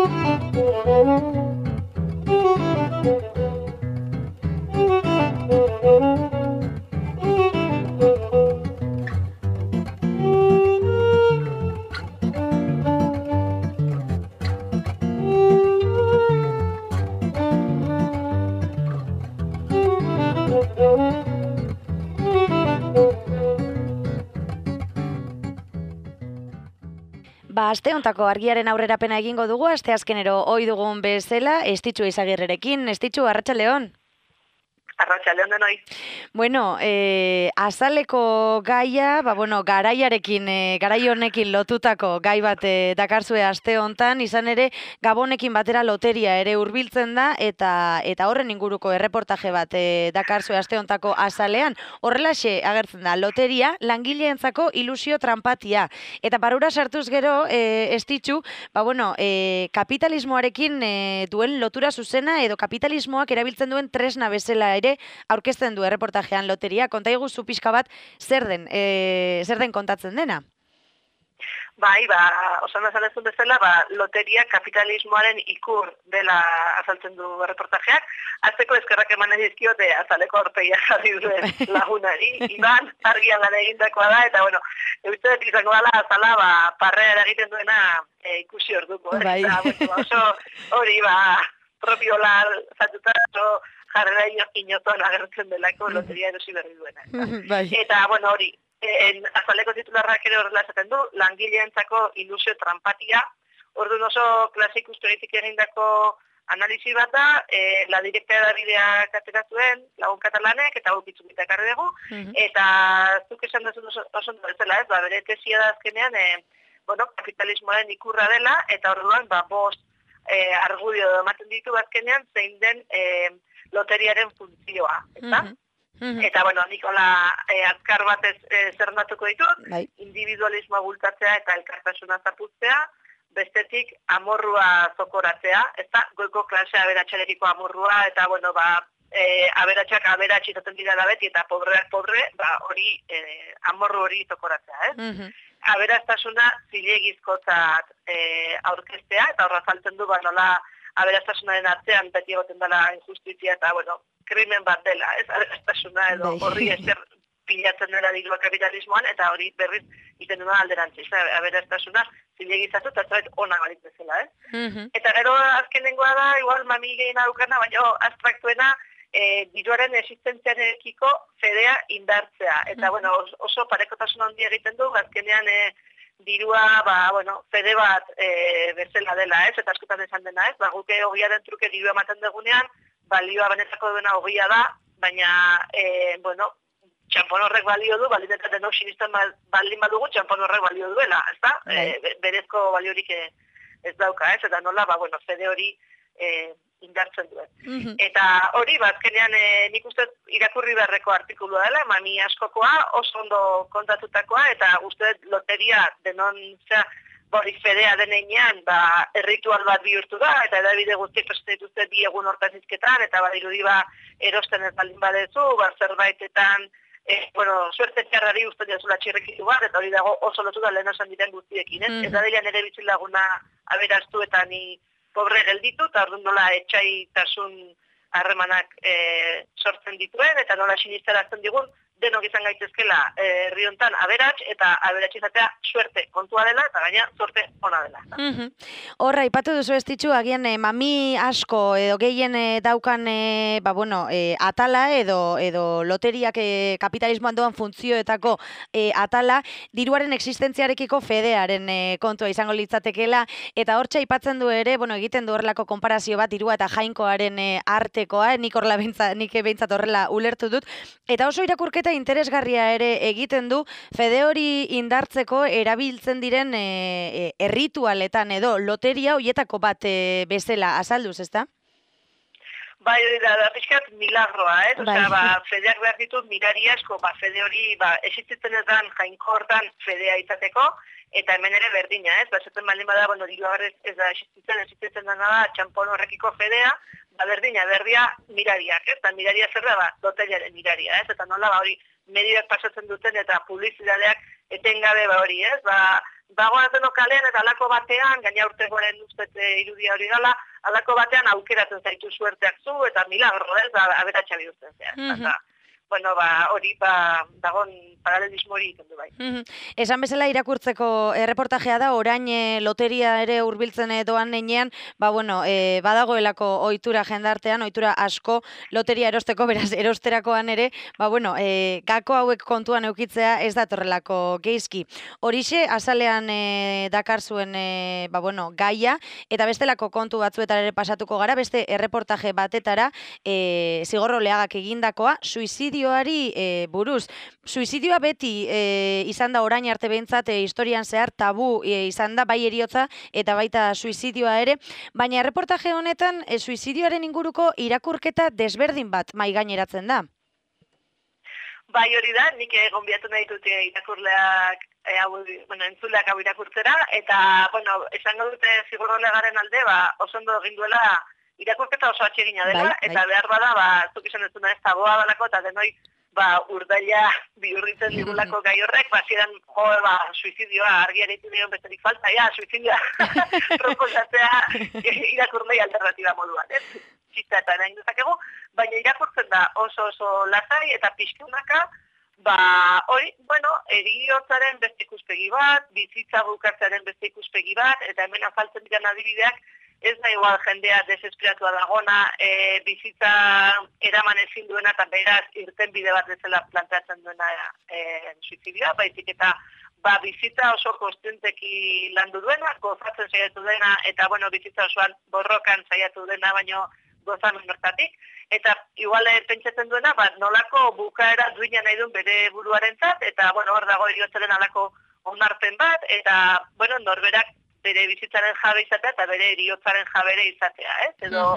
Aste hontako argiaren aurrerapena egingo dugu, asteazkenero ohi dugun bezala, Estitxu Izagirrerekin. Estitxu, arratsaldeon. Arratsaldeon denoi. Bueno, azaleko gaia, garaiarekin, garai honekin lotutako gai bat dakarzue aste hontan, izan ere Gabonekin batera loteria ere hurbiltzen da eta horren inguruko erreportaje bat dakarzue aste hontako azalean. Horrelaxe agertzen da, loteria langileentzako ilusio tranpatia. Eta barura sartuz gero, Estitxu, kapitalismoarekin duen lotura zuzena edo kapitalismoak erabiltzen duen tresna bezala ere aurkezten du erreportajean loteria. Konta iguzu pixka bat zer den kontatzen dena? Bai, osan azalezun bezala, loteria kapitalismoaren ikur dela azaltzen du erreportajeak. Azteko eskerrak eman dizkiote azaleko aurpegia jarri duen lagunari. Iban, argian lan egindakoa da, eta eusteet izango dela azala, parreara egiten duena ikusi orduko. Bai. Eta, oso hori, propiola zatuta, oso jarrera inoton agertzen delako loteria erosi berri duena. Bai. Eta, hori, azaleko titularrak ere horrela esaten du, langileentzako ilusio tranpatia, orduan oso klasiko historietik egindako analisi bat da, la direktea da bideak atera zuen, lagun katalanek, eta gukitzukitak arre dugu, eta zuk esan duzun oso bezala ez, bere tesia da azkenean, kapitalismoaren ikurra dela, eta orduan, bost argudio ematen ditu azkenean, zein den loteriaren funtzioa, eta? Eta, Nikola azkar batez zerrendatuko ditut, individualismoa bultatzea eta elkartasuna zapuztea, bestetik amorrua zokoratzea, eta goiko klasea aberatxarekiko amorrua, eta, aberatxak aberats izaten dira da beti, eta pobreak pobre, hori amorru hori zokoratzea, ez? Aberastasuna zilegizkotzat aurkeztea, eta horra falten du, nola aberastasunaren artean beti egoten dela injustizia, eta, krimen bat dela, ez? Aberastasuna edo horri ezer pilatzen dela dirua kapitalismoan, eta hori berriz iten duna alderantziz. Aberastasuna zilegizatu eta zait ona balit bezala, ez? Eta gero azkenengoa da, igual mami gehiena dukana, baina abstraktuena, diruaren existentziarekiko fedea indartzea. Eta, oso parekotasun handia egiten du, azkenean dirua, fede bat bezala dela, ez? Eta askotan esan dena, ez? Guke hogiaren truke dirua ematen dugunean, balioa benetako duena hogia da, baina, txampon horrek balio du, baldin denok sinistan baldin badugu, txampon horrek balio duela, ez da? Berezko baliorik ez dauka, ez? Eta nola, fede hori indartzen duen. Eta hori, azkenean nik uste irakurri beharreko artikulua dela, mami askokoa, oso ondo kontatutakoa, eta uste loteria denon, hori fedea denean, erritual bat bihurtu da, eta edabide guztiek prestatzen dituzte bi egun hortan izketan, eta badirudi erosten ez baldin badezu, zerbaitetan, suerte txarrari uste diazula txirrekitu bat, eta hori dago oso lotu da lehen esan diren guztiekin, ez? Ez da dela nire bitzilaguna aberastu eta ni pobre gelditu, eta orduan nola etxaitasun harremanak sortzen dituen, eta nola sinisterazten digun, denok izan gaitezkela herri hontan aberats, eta aberats izatea suerte kontua dela, eta gaina suerte ona dela. Horra, ipatu duzu Estitxu, agian mami asko edo gehien daukan atala edo loteriak kapitalismoan doan funtzioetako atala, diruaren existentziarekiko fedearen kontua izango litzatekela, eta hortxe aipatzen du ere, egiten du horrelako konparazio bat dirua eta jainkoaren artekoa, nik behintzat horrela ulertu dut, eta oso irakurketa interesgarria ere egiten du fede hori indartzeko erabiltzen diren erritualetan edo loteria hoietako bat bezala azalduz, ezta? Bai, da pixkat milagroa, ez? Fedeak behar ditut mirari asko, fede hori existitzen ez dan jainko hortan fedea izateko, eta hemen ere berdina, ez? Zaten baldin bada, dirua ez da existitzen dena da txampon horrekiko fedea, berdina, berdia mirariak, ez? Eta miraria zer da, loteriaren miraria, ez? Eta nola hori medioak pasatzen duten eta publizitateak etengabe hori, ez? dagoen kalean eta alako batean, gaina urtegoren ustez irudia hori dela, alako batean aukeratzen zaitu suerteak zu, eta milagro, ez, aberatxa bihurtzen zehaz. Bueno, hori dagon paralelismo hori iten du bai. Esan bezala irakurtzeko erreportajea da, orain loteria ere hurbiltzen doan nenean, badagoelako ohitura jendartean, ohitura asko loteria erosteko, beraz, erosterakoan ere, gako hauek kontuan eukitzea ez datorrelako geizki. Horixe, azalean dakar zuen gaia, eta bestelako kontu batzuetara ere pasatuko gara, beste erreportaje batetara, Zigor Oleagak egindakoa, suizidioari buruz. Suizidioa beti izan da orain arte behintzat historian zehar tabu izan da, bai heriotza eta baita suizidioa ere, baina erreportaje honetan suizidioaren inguruko irakurketa desberdin bat mai gaineratzen da. Bai hori da, nik gonbiatu nahi dut irakurleak entzuleak hau irakurtzera, eta, esango dute Zigor Oleagaren alde, oso ondo egin duela irakurketa oso atsegina dela, eta behar bada, zuk izan ez duna ez dagoa balako, eta denoi, urdaila bihurritzen digulako gai horrek, ziren, suizidioa argian ditu dion besterik falta, suizidioa proposatzea irakurlei alternatiba moduan, ez? Txista eta nahi duzakegu, baina irakurtzen da oso lasai eta pixkunaka, eriotzaren beste ikuspegi bat, bizitza bukatzearen beste ikuspegi bat, eta hemen azaltzen diren adibideak, ez da igual jendea desesperatua dagona, bizitza eraman ezin duena eta beraz irten bide bat bezala planteatzen duena suizidioa, baizik eta bizitza oso konstienteki landu duena, gozatzen saiatu dena, eta bizitza osoan borrokan saiatu dena, baino gozamen hortatik, eta igual pentsatzen duena, nolako bukaera duina nahi duen bere buruarentzat, eta hor dago eriotzaren alako onarpen bat, eta norberak bere bizitzaren jabe izatea eta bere eriotzaren jabere izatea, ez? Edo,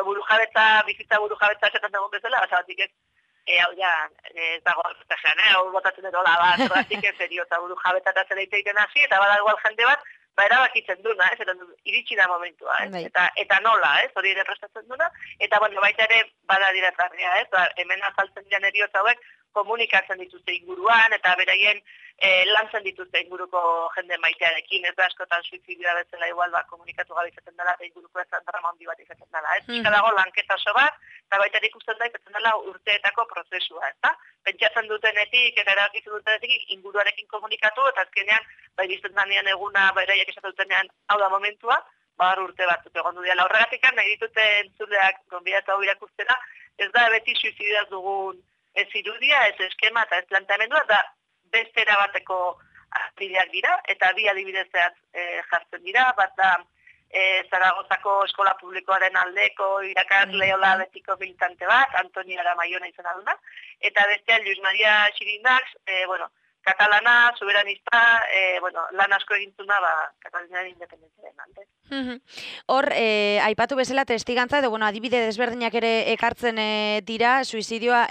bizitza burujabetza esaten dagoen bezala, batik ez, hau ja, ez dago alztegean, hau botatzen erola bat, batik ez eriotza burujabetza eta zera iteiten hasi, eta bada igual jende bat, erabakitzen duna, ez? Eta iritsi da momentua, ez? Eta nola, ez? Hori ere prestatzen duna, eta baita ere bada diratarria, ez? Hemen azaltzen dian eriotza hauek, komunikatzen dituzte inguruan, eta beraien lantzen dituzte inguruko jende maitearekin, ez da askotan suizidioa bezala igual komunikatu gabe izaten dela, eta inguruko ez drama handi bat izaten dela, ez? Euskal dago lanketa oso bat, eta baita ikusten da izaten dela urteetako prozesua, ez da? Pentsatzen dutenetik, eta erabakitzen dutenetik, inguruarekin komunikatu, eta azkenean, bizten danean eguna, beraiek esaten dutenean, hau da momentua, urte batzuk egon du diala. Horregatik nahi ditute entzuleak gonbidatu hau irakurtzera, ez da beti suizidioaz dugun ez irudia, ez eskema eta ez planteamendua, da beste erabateko bideak dira, eta bi adibidezeat jartzen dira, bat da Zaragozako eskola publikoaren aldeko irakasle hola betiko militante bat, Antoni Aramaiona izan aduna, eta bestea Luis Maria Xirindax, katalana, soberanista, lan asko egintzuna, Kataluniaren independentziaren alde. Hor, aipatu bezala testigantza, edo, adibide desberdinak ere ekartzen dira, suizidioa,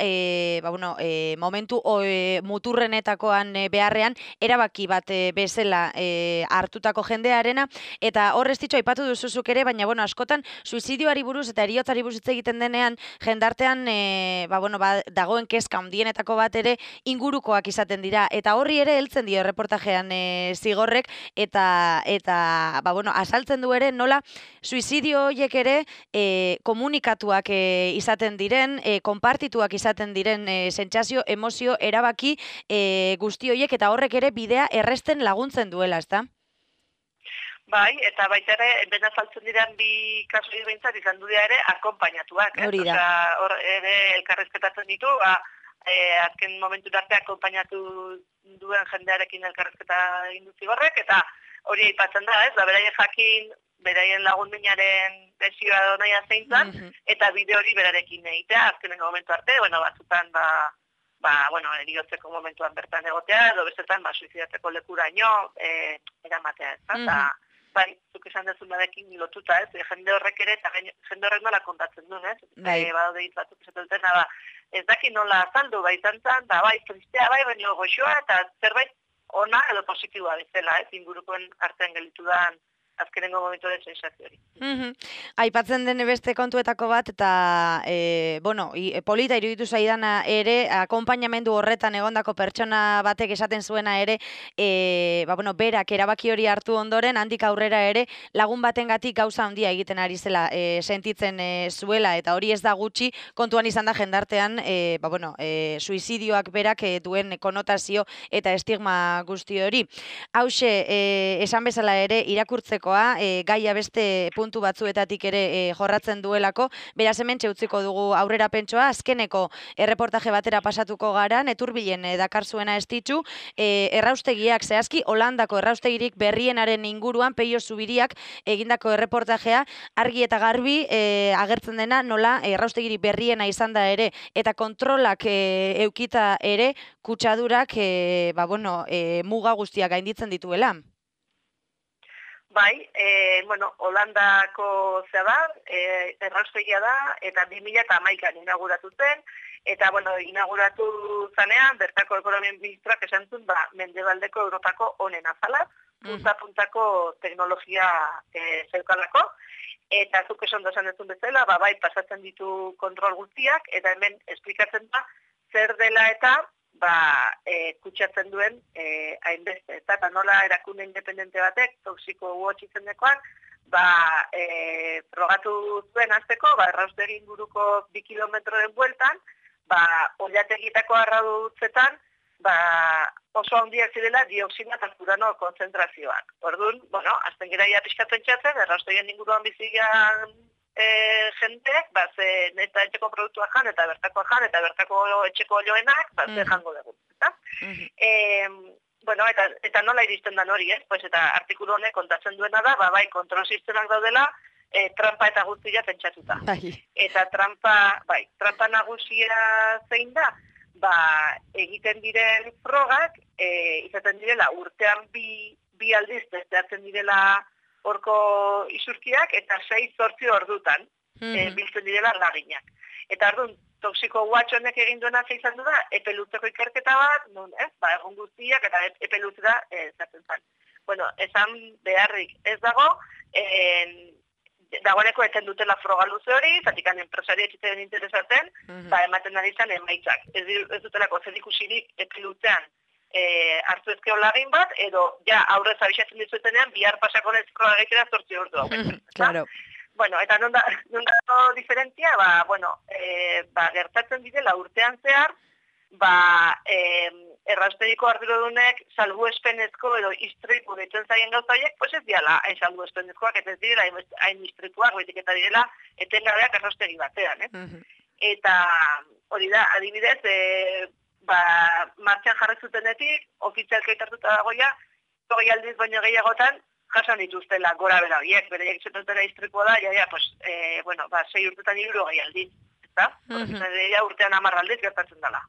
momentu muturrenetakoan beharrean, erabaki bat bezala hartutako jendearena, eta hor ez ditxo aipatu duzuzuk ere, baina, askotan, suizidioari buruz eta eriotzari buruz hitz egiten denean, jendartean, dagoen kezka handienetako bat ere, ingurukoak izaten dira, eta horri ere heltzen dio reportajean Zigorrek, eta azaltzen du ere nola suizidio horiek ere komunikatuak izaten diren, konpartituak izaten diren sentsazio, emozio, erabaki guzti horiek, eta horrek ere bidea erresten laguntzen duela, ezta? Bai, eta baita ere, ben azaltzen diren bi kasu behintzat izan du ere akonpainatuak. Hori da. Hor ere elkarrezketatzen ditu, azken momentu arte akonpainatu duen jendearekin elkarrezketa egin du Zigorrek, eta hori aipatzen da, ez? Beraien jakin, beraien lagun minaren desioa donaia zeintzan, eta bide hori berarekin egitea, azkenengo momentu arte, batzutan, eriotzeko momentuan bertan egotea, edo bestetan, suizidatzeko lekuraino, eramatea, ez da? Bai, zuk esan dezunarekin lotuta, ez? Jende horrek ere, eta jende horrek nola kontatzen duen, ez? Badaude hitz batzuk esaten dutena, ez daki nola azaldu, izan zen, tristea, baina goxoa, eta zerbait ona edo positiboa bezala, ez? Ingurukoen artean gelitudan azkenengo momentuaren sensazio hori. Aipatzen den beste kontuetako bat, eta polita iruditu zaidana ere, akonpainamendu horretan egondako pertsona batek esaten zuena ere, berak erabaki hori hartu ondoren, handik aurrera ere, lagun batengatik gauza handia egiten ari zela sentitzen zuela, eta hori ez da gutxi, kontuan izan da jendartean, suizidioak berak duen konotazio eta estigma guzti hori. Hauxe, esan bezala ere, irakurtzekoa, gaia beste puntu batzuetatik ere jorratzen duelako, beraz hemen utziko dugu aurrera pentsoa, azkeneko erreportaje batera pasatuko gara, neturbilen dakar zuena estitzu, erraustegiak zehazki, Holandako erraustegirik berrienaren inguruan, Peio Zubiriak egindako erreportajea, argi eta garbi agertzen dena, nola erraustegirik berriena izan da ere, eta kontrolak eukita ere, kutsadurak muga guztiak gainditzen dituela. Bai, Holandako erraustegia da, eta 2011an inauguratu zen, eta, inauguratu zanean, bertako ekonomien ministroak esan zuen, Mendebaldeko Europako onena zala, punta-puntako teknologia zeukalako, eta zuk esan dozan dezun bezala, bai, pasatzen ditu kontrol guztiak, eta hemen esplikatzen da, zer dela eta, kutsatzen duen hainbeste. Eta nola erakunde independente batek, Toxiko Watch izendekoan, frogatu zuen azteko, erraustegi inguruko 2 kilometroren bueltan, oilategitako arradutzetan, oso handiak zirela dioxina eta furano konzentrazioak. Orduan, azten geraia pixkatzen txatzen, erraustegien inguruan bizigan jendeek, neta etxeko produktuak jan, eta bertako etxeko olioenak, jango dugu. Eta nola iristen da hori, eta artikulu honek kontatzen duena da, bai, kontrol sistemak daudela, trampa eta guztia pentsatuta. Eta trampa nagusia zein da, egiten diren frogak, izaten direla urtean bi aldiz testeatzen direla horko isurkiak, eta 6-8 ordutan biltzen direla laginak. Eta orduan, Toxiko Watch honek egin duena izan du da, epe luzeko ikerketa bat, egun guztiak, eta epe luzera zaten zan. Esan beharrik ez dago, dagoeneko eten dutela froga luze hori, zatikan enpresari etxitzen interesatzen, ematen ari zan emaitzak. Ez dutelako zedikusirik epe luzean hartu ezkeo lagin bat, edo aurrez abixatzen dizuetenean, bihar pasako nezkoa egitera 8 ordu hau. Claro. Eta non da diferentzia, gertatzen direla urtean zehar, erraustegiko arduradunek salbuespenezko edo istripu deitzen zaien gauzaiek, ez diala hain salbuespenezkoak, ez direla hain istripuak, baizik eta direla etengabeak erraustegi batean. Eta hori da, adibidez, martxan jarri zutenetik, ofizialka itartuta dagoia, 20 aldiz baino gehiagotan, jasan dituztela gora bera horiek, bereiek zetutera istripua da, 6 urtetan 20 aldiz, eta? Urtean 10 aldiz gertatzen dela.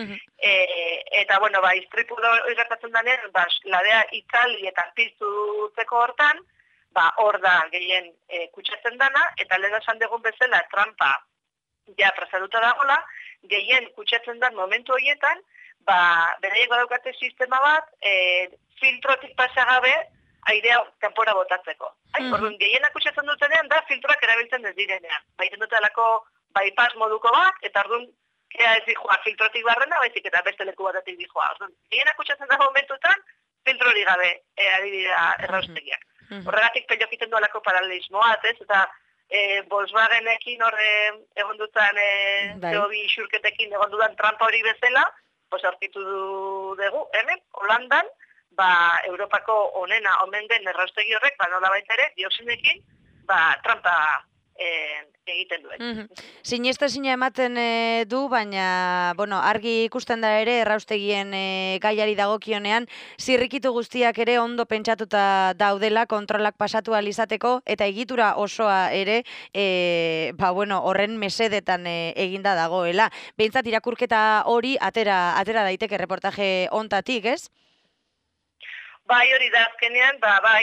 Eta, istripu hori gertatzen denean, ladea itzali eta piztutzeko hortan, hor da gehien kutsatzen dana, eta lehen esan dugun bezala trampa trazaduta dagoela, gehien kutsatzen den momentu horietan, bereiek badaukate sistema bat, filtrotik pasagabe, airea kanpora botatzeko. Orduan, gehienak kutsatzen dutenean da filtroak erabiltzen ez direnean. Baiten dutelako bypass moduko bat, eta orduan, ez dijoa filtrotik barrena, baizik eta beste leku batetik dijoa. Orduan, gehienak kutsatzen da momentutan, filtrori gabe adibidea erraustegiak. Horregatik pelokiten duelako paralelismoa, eta Volkswagenekin horre egon dutan, CO2 isurketekin egon dutan trampa hori bezala, aurkitu dugu, hemen, Holandan, Europako onena omen den erraustegi horrek, nola baita ere, dioxinekin, trampa egiten duen. Sinestezina ematen du, baina, argi ikusten da ere, erraustegien gaiari dagokionean, zirrikitu guztiak ere ondo pentsatuta daudela, kontrolak pasatu alizateko, eta egitura osoa ere, horren mesedetan eginda dagoela. Behintzat irakurketa hori atera daiteke reportaje ontatik, ez? Hori da azkenean,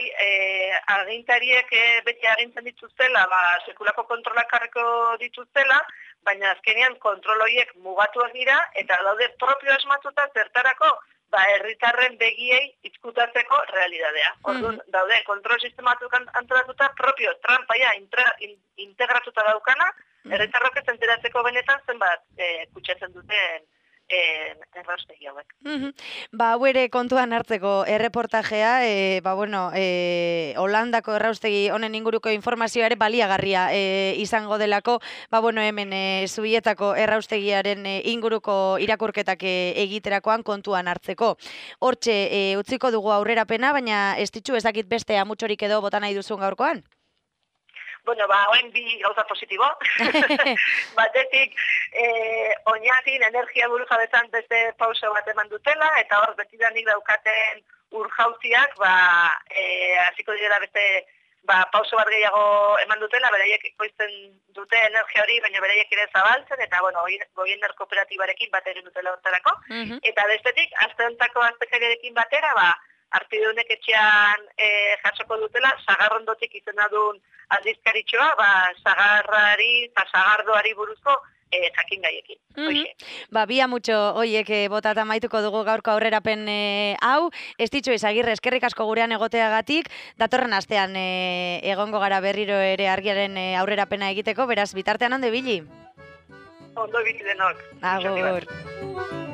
agintariek beti agintzen dituztela, sekulako kontrolak karreko dituztela, baina azkenean kontrol horiek mugatuak dira, eta daude propio asmatuta zertarako, herritarren begiei izkutatzeko realidadea. Orduan, daude, kontrol sistematuk antolatuta propio trampaia integratuta daukana, herritarrok ez enteratzeko benetan zenbat kutsatzen duten erraustegi hauek. Hau ere kontuan hartzeko erreportajea, Holandako erraustegi honen inguruko informazioa ere baliagarria izango delako, hemen Zubietako erraustegiaren inguruko irakurketak egiterakoan kontuan hartzeko. Hortxe, utziko dugu aurrerapena, baina ez ditzu ezakit beste amutxorik edo bota nahi duzun gaurkoan? Oen bi gauza positibo. Batetik, oinatin energia buru jabetzan beste pauso bat eman dutela, eta hor betidanik daukaten urjautiak, hasiko direla beste pauso bat gehiago eman dutela, beraiek ekoizten dute energia hori, baina beraiek ere zabaltzen, eta goiener kooperatibarekin bat egin dutela hortarako. Eta bestetik, aste hontako astekariarekin batera, Artidunek etxean jasoko dutela, sagarrondotik izena duen aldizkaritxoa, sagarrari eta sagardoari buruzko jakin gaiekin. Bi amutxo hoiek botata maituko dugu gaurko aurrerapen hau. Ez ditxo Agirre, eskerrik asko gurean egoteagatik, datorren astean egongo gara berriro ere argiaren aurrerapena egiteko, beraz, bitartean ondo ibili? Ondo ibili denok. Agur.